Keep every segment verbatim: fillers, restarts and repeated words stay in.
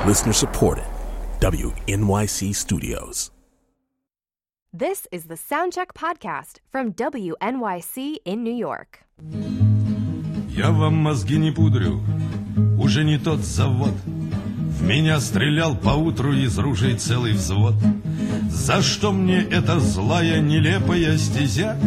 Listener supported. W N Y C Studios. This is the Soundcheck podcast from W N Y C in New York. Я вам мозги не пудрю, уже не тот завод. В меня стрелял поутру из ружей целый взвод. За что мне эта злая, нелепая стезя?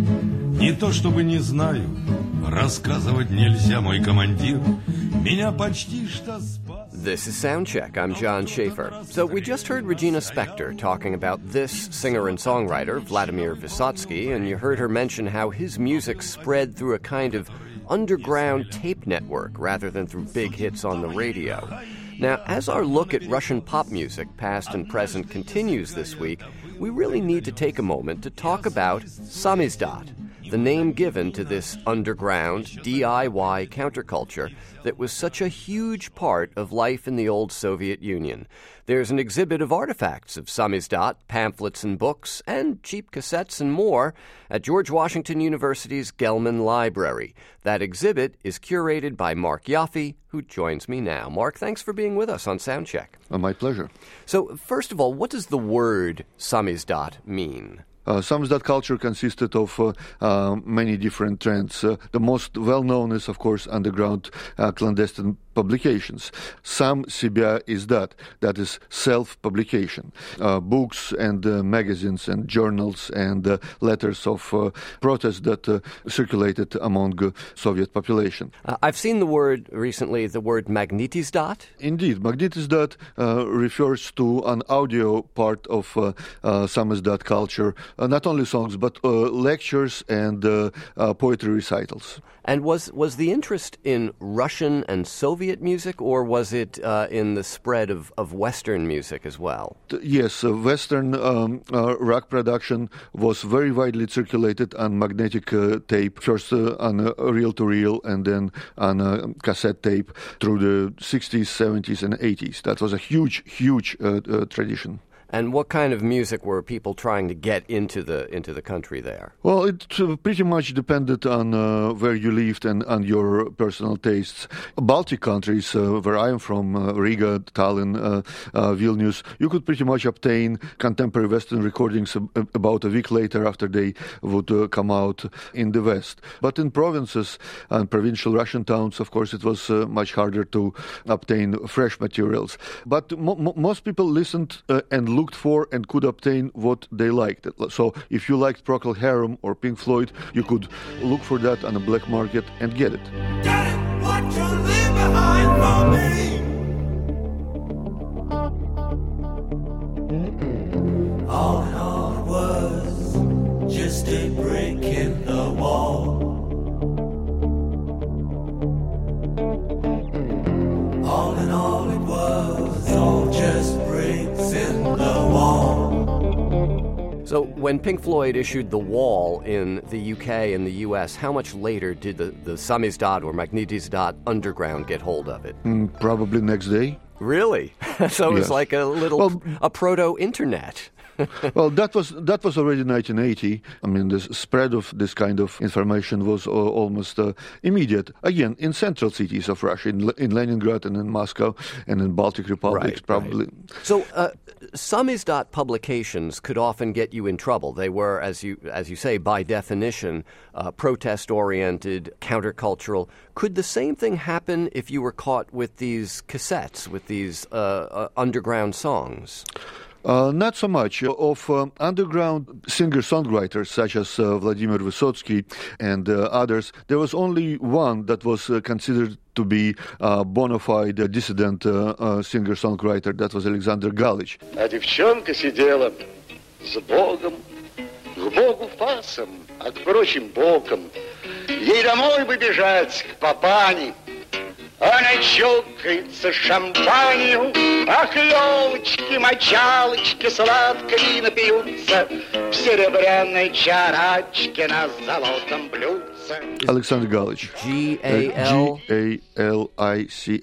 Не то чтобы не знаю, рассказывать нельзя, мой командир. Меня почти что спас. This is Soundcheck. I'm John Schaefer. So we just heard Regina Spektor talking about this singer and songwriter, Vladimir Vysotsky, and you heard her mention how his music spread through a kind of underground tape network rather than through big hits on the radio. Now, as our look at Russian pop music, past and present, continues this week, we really need to take a moment to talk about samizdat, the name given to this underground, D I Y counterculture that was such a huge part of life in the old Soviet Union. There's an exhibit of artifacts of samizdat, pamphlets and books, and cheap cassettes and more at George Washington University's Gelman Library. That exhibit is curated by Mark Yaffe, who joins me now. Mark, thanks for being with us on Soundcheck. Uh, my pleasure. So, first of all, what does the word samizdat mean? Uh, samizdat culture consisted of uh, uh, many different trends. Uh, the most well-known is, of course, underground uh, clandestine publications. Sam себя изdat, that is self-publication. Uh, books and uh, magazines and journals and uh, letters of uh, protest that uh, circulated among uh, Soviet population. Uh, I've seen the word recently, the word magnitizdat. Indeed, magnitizdat uh, refers to an audio part of uh, uh, samizdat culture. Uh, not only songs, but uh, lectures and uh, uh, poetry recitals. And was, was the interest in Russian and Soviet music, or was it uh, in the spread of, of Western music as well? Yes, uh, Western um, uh, rock production was very widely circulated on magnetic uh, tape, first uh, on uh, reel-to-reel and then on uh, cassette tape through the sixties, seventies, and eighties. That was a huge, huge uh, uh, tradition. And what kind of music were people trying to get into the into the country there? Well, it uh, pretty much depended on uh, where you lived and on your personal tastes. Baltic countries, uh, where I am from, uh, Riga, Tallinn, uh, uh, Vilnius, you could pretty much obtain contemporary Western recordings ab- about a week later after they would uh, come out in the West. But in provinces and provincial Russian towns, of course, it was uh, much harder to obtain fresh materials. But mo- mo- most people listened uh, and looked for and could obtain what they liked. So if you liked Procol Harum or Pink Floyd, you could look for that on a black market and get it. Get it, what you leave behind for me. All in all it was just a brick in the wall. All in all it was all just bricks in the wall. So when Pink Floyd issued The Wall in the U K and the U S, how much later did the, the samizdat or magnitizdat underground get hold of it? Mm, probably next day. Really? So it was Yes. like a little, Well, a proto-internet. Well, that was that was already nineteen eighty. I mean, the spread of this kind of information was uh, almost uh, immediate. Again, in central cities of Russia, in, in Leningrad and in Moscow and in Baltic republics, Right, probably. right. So uh, samizdat publications could often get you in trouble. They were, as you as you say, by definition, uh, protest-oriented, countercultural. Could the same thing happen if you were caught with these cassettes, with these uh, uh, underground songs? Uh, not so much. Of uh, underground singer-songwriters such as uh, Vladimir Vysotsky and uh, others, there was only one that was uh, considered to be a bona fide uh, dissident uh, uh, singer-songwriter. That was Alexander Galich. А девчонка сидела с Богом, к Богу фасом, а к прочим боком. Ей домой бы бежать к папане. Она чокается шампанью, ах, елочки, мочалочки, сладкие напьются в серебряной чарочке на золотом блюдце. Alexander Galich. G A L G A L I C H.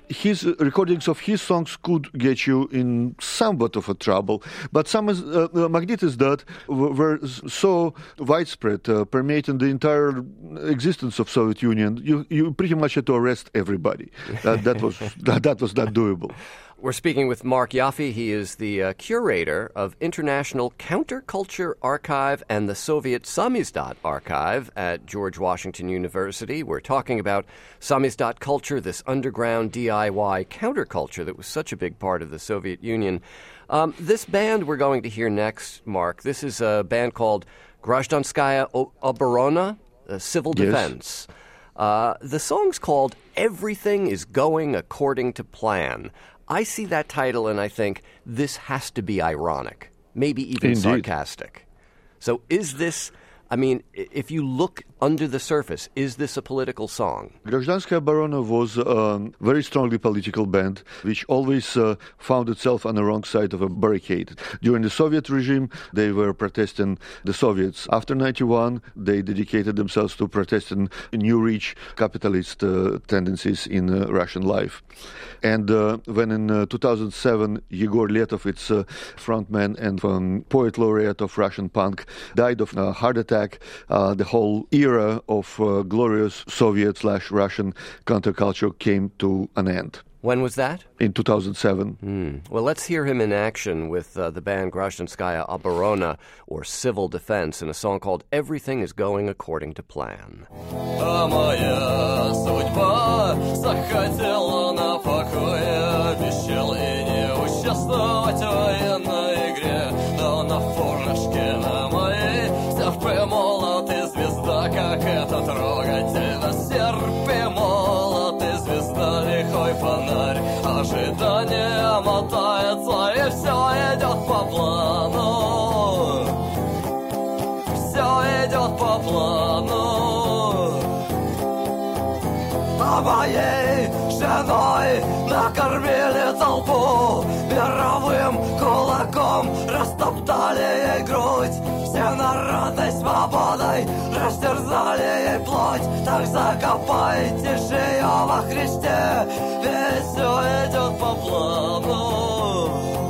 his recordings of his songs could get you in somewhat of a trouble. But some uh, Magnitizdat were so widespread, uh, permeating the entire existence of Soviet Union. You you pretty much had to arrest everybody. That, that was that, that was not doable. We're speaking with Mark Yoffie. He is the uh, curator of International Counterculture Archive and the Soviet Samizdat Archive at George Washington University. We're talking about Samizdat culture, this underground D I Y counterculture that was such a big part of the Soviet Union. Um, this band we're going to hear next, Mark, this is a band called Grazdanskaya Oborona, uh, Civil Yes. Defense. Uh, the song's called Everything is Going According to Plan. I see that title and I think this has to be ironic, maybe even Indeed. sarcastic. So is this, I mean, if you look under the surface, is this a political song? Grazdanskaya Oborona was a very strongly political band, which always uh, found itself on the wrong side of a barricade. During the Soviet regime, they were protesting the Soviets. After ninety-one, they dedicated themselves to protesting new rich capitalist uh, tendencies in uh, Russian life. And uh, when in uh, two thousand seven, Yegor Letov, its uh, frontman and um, poet laureate of Russian punk, died of a heart attack, uh, the whole era of uh, glorious Soviet slash Russian counterculture came to an end. When was that? In two thousand seven. Mm. Well, let's hear him in action with uh, the band Grazdanskaya Oborona, or Civil Defense, in a song called Everything is Going According to Plan. А моя судьба захотела на покое, обещал и не участвовать в военной игре, но на фуражке на моей серп молот и звезда, как это трогательно, серп и молот и звезда, лихой фонарь, ожидание мотается и все идет по плану, все идет по плану. А моей женой накормили толпу, мировым кулаком растоптали ей грудь, все народной свободой растерзали ей плоть. Так закопайте же ее во Христе, ведь все идет по плану,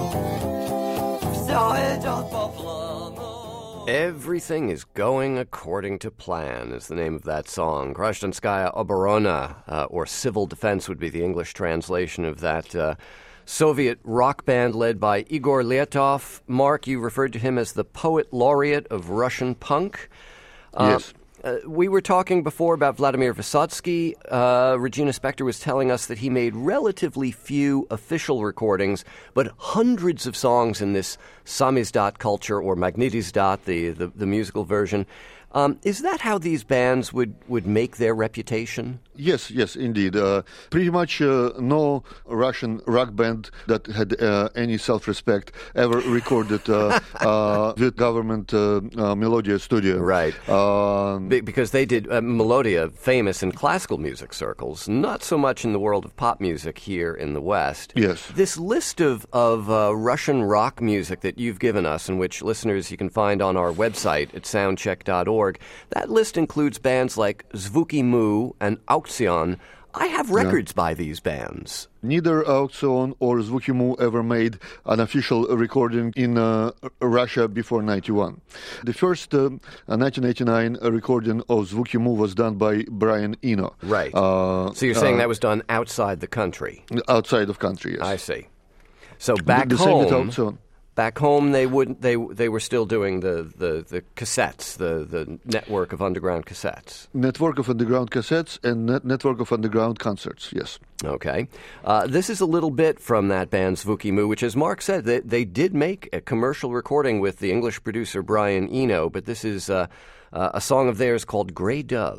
все идет по плану. Everything is Going According to Plan is the name of that song. Grazdanskaya Oborona, uh, or Civil Defense would be the English translation of that uh, Soviet rock band led by Igor Letov. Mark, you referred to him as the poet laureate of Russian punk. Uh, Yes. Uh, we were talking before about Vladimir Vysotsky. Uh, Regina Spektor was telling us that he made relatively few official recordings, but hundreds of songs in this Samizdat culture, or Magnitizdat, the, the, the musical version. Um, is that how these bands would, would make their reputation? Yes, yes, indeed. Uh, pretty much uh, no Russian rock band that had uh, any self-respect ever recorded uh, uh, with government uh, uh, Melodia studio. Right. Um, Be- because they did uh, Melodia, famous in classical music circles, not so much in the world of pop music here in the West. Yes. This list of, of uh, Russian rock music that you've given us, and which listeners you can find on our website at soundcheck dot org, that list includes bands like Zvuki Mu and Auktion. I have records yeah. by these bands. Neither Auktion or Zvuki Mu ever made an official recording in uh, Russia before ninety-one. The first uh, nineteen eighty-nine recording of Zvuki Mu was done by Brian Eno. Right. Uh, so you're saying uh, that was done outside the country? Outside of country, yes. I see. So back the, the home... Same with Auktion. Back home, they wouldn't. They they were still doing the, the, the cassettes, the, the network of underground cassettes. Network of underground cassettes and net network of underground concerts. Yes. Okay. Uh, this is a little bit from that band Zvuki Mu, which, as Mark said, they, they did make a commercial recording with the English producer Brian Eno. But this is uh, uh, a song of theirs called "Grey Dove."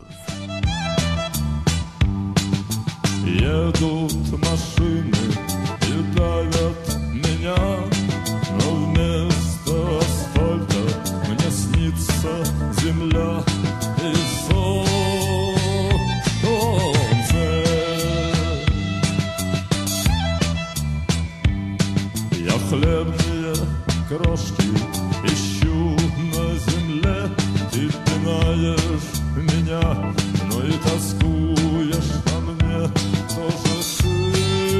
Едут машины и давят меня. Но вместо асфальта мне снится земля и солнце. Я хлебные крошки ищу на земле. Ты пинаешь меня, но и тоскуешь по мне тоже ты.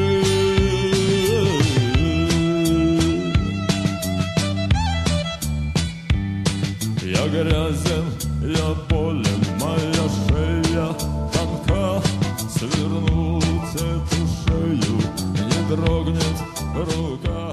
дрогнет рука.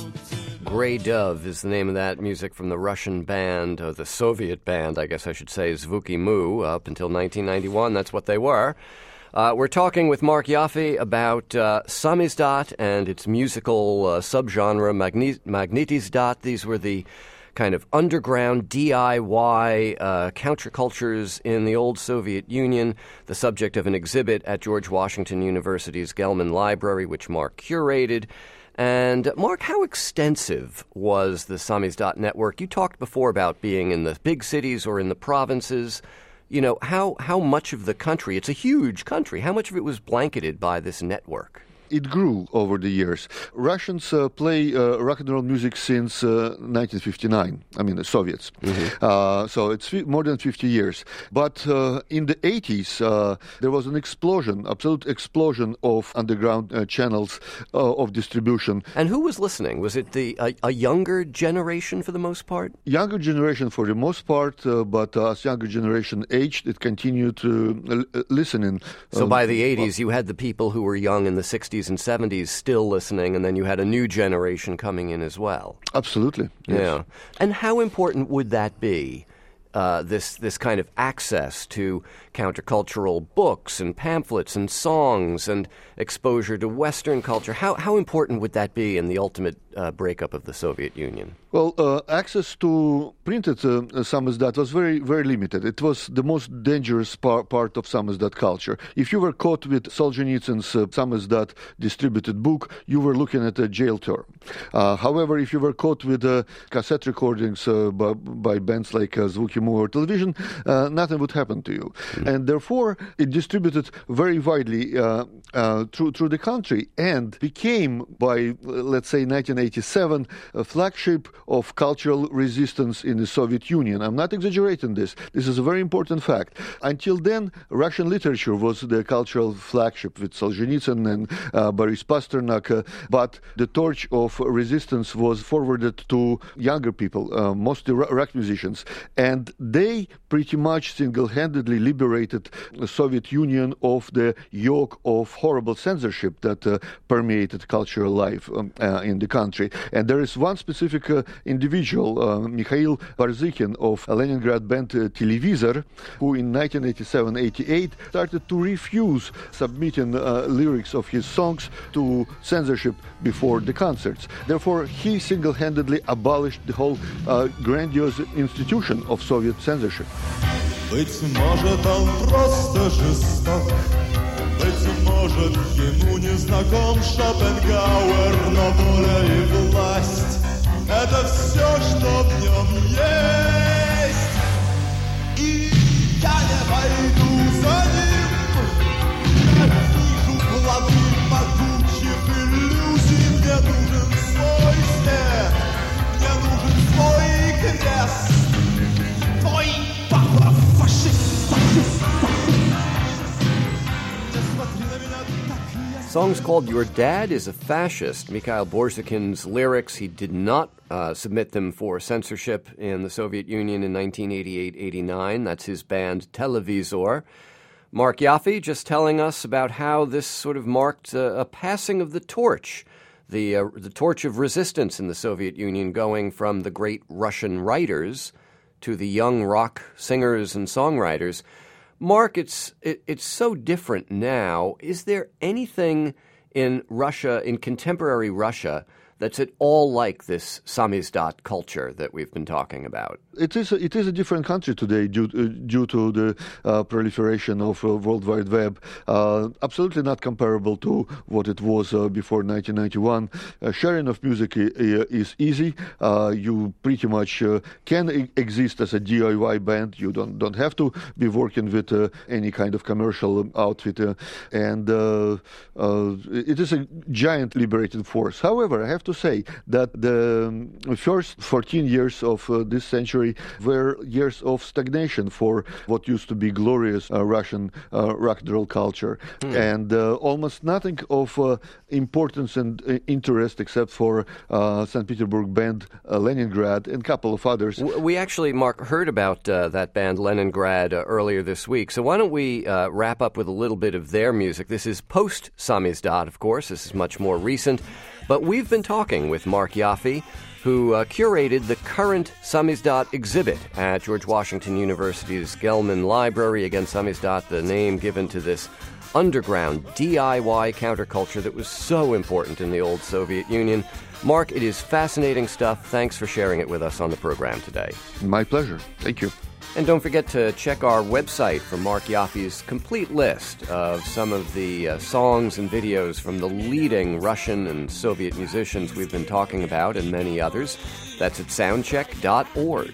Grey Dove is the name of that music from the Russian band, or the Soviet band, I guess I should say, Zvuky Mu. Up until nineteen ninety-one, that's what they were. Uh, we're talking with Mark Yoffie about uh, samizdat and its musical uh, subgenre, Magne- Magnitizdat. These were the kind of underground D I Y uh, countercultures in the old Soviet Union, the subject of an exhibit at George Washington University's Gelman Library, which Mark curated. And, Mark, how extensive was the samizdat network? You talked before about being in the big cities or in the provinces. You know, how, how much of the country, it's a huge country, how much of it was blanketed by this network? It grew over the years. Russians uh, play uh, rock and roll music since uh, nineteen fifty-nine. I mean, the Soviets. Mm-hmm. Uh, so it's f- more than fifty years. But uh, in the eighties, uh, there was an explosion, absolute explosion of underground uh, channels uh, of distribution. And who was listening? Was it the a, a younger generation for the most part? Younger generation for the most part, uh, but as younger generation aged, it continued to uh, listening. So um, by the eighties, you had the people who were young in the sixties and seventies still listening, and then you had a new generation coming in as well. Absolutely. Yes. Yeah. And how important would that be, uh, this this kind of access to countercultural books and pamphlets and songs and exposure to Western culture? How how important would that be in the ultimate uh, breakup of the Soviet Union? Well, uh, access to printed uh, samizdat was very, very limited. It was the most dangerous par- part of samizdat culture. If you were caught with Solzhenitsyn's uh, samizdat distributed book, you were looking at a jail term. Uh, however, if you were caught with uh, cassette recordings uh, by, by bands like uh, Zvuky Mu or Television, uh, nothing would happen to you. Mm. And therefore, it distributed very widely uh, uh, through, through the country and became, by, let's say, nineteen eighty-seven, a flagship of cultural resistance in the Soviet Union. I'm not exaggerating this. This is a very important fact. Until then, Russian literature was the cultural flagship with Solzhenitsyn and uh, Boris Pasternak, uh, but the torch of resistance was forwarded to younger people, uh, mostly rock musicians, and they pretty much single-handedly liberated the Soviet Union of the yoke of horrible censorship that uh, permeated cultural life um, uh, in the country. And there is one specific uh, individual, uh, Mikhail Barzykhin of a Leningrad band uh, Televizor, who in nineteen eighty-seven eighty-eight started to refuse submitting uh, lyrics of his songs to censorship before the concerts. Therefore, he single-handedly abolished the whole uh, grandiose institution of Soviet censorship. Быть может, он просто жесток, быть может, ему не знаком Шопенгауэр, но воля и власть — это все, что в нем есть. И я не пойду за ним, я вижу плоды могучих иллюзий. Мне нужен свой свет, мне нужен свой крест. Твой папа фашист, фашист, фашист. Не смотри на меня так. Songs called Your Dad is a Fascist. Mikhail Borzykhin's lyrics, he did not uh, submit them for censorship in the Soviet Union in nineteen eighty-eight eighty-nine. That's his band Televizor. Mark Yoffie just telling us about how this sort of marked a, a passing of the torch, the, uh, the torch of resistance in the Soviet Union, going from the great Russian writers to the young rock singers and songwriters. Mark, it's it, it's so different now. Is there anything in Russia, in contemporary Russia, that's at all like this samizdat culture that we've been talking about? It is a, it is a different country today due uh, due to the uh, proliferation of uh, World Wide Web. Uh, absolutely not comparable to what it was uh, before nineteen ninety-one. Uh, sharing of music I- I- is easy. Uh, you pretty much uh, can e- exist as a D I Y band. You don't don't have to be working with uh, any kind of commercial outfit. Uh, and uh, uh, it is a giant liberating force. However, I have to to say that the um, first fourteen years of uh, this century were years of stagnation for what used to be glorious uh, Russian uh, rock and roll culture. Mm. And uh, almost nothing of uh, importance and uh, interest except for uh, Saint Petersburg band uh, Leningrad and a couple of others. We actually, Mark, heard about uh, that band Leningrad uh, earlier this week. So why don't we uh, wrap up with a little bit of their music. This is post-Samizdat, of course. This is much more recent. But we've been talking with Mark Yoffie, who uh, curated the current Samizdat exhibit at George Washington University's Gelman Library. Again, Samizdat, the name given to this underground D I Y counterculture that was so important in the old Soviet Union. Mark, it is fascinating stuff. Thanks for sharing it with us on the program today. My pleasure. Thank you. And don't forget to check our website for Mark Yoffie's complete list of some of the uh, songs and videos from the leading Russian and Soviet musicians we've been talking about and many others. That's at soundcheck dot org.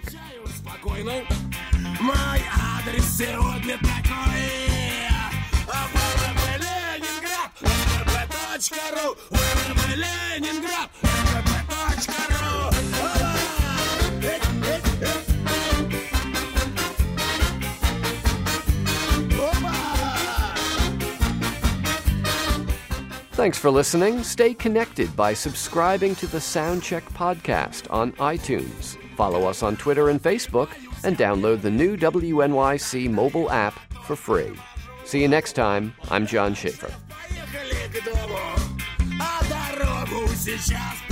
Thanks for listening. Stay connected by subscribing to the Soundcheck podcast on iTunes. Follow us on Twitter and Facebook, and download the new W N Y C mobile app for free. See you next time. I'm John Schaefer.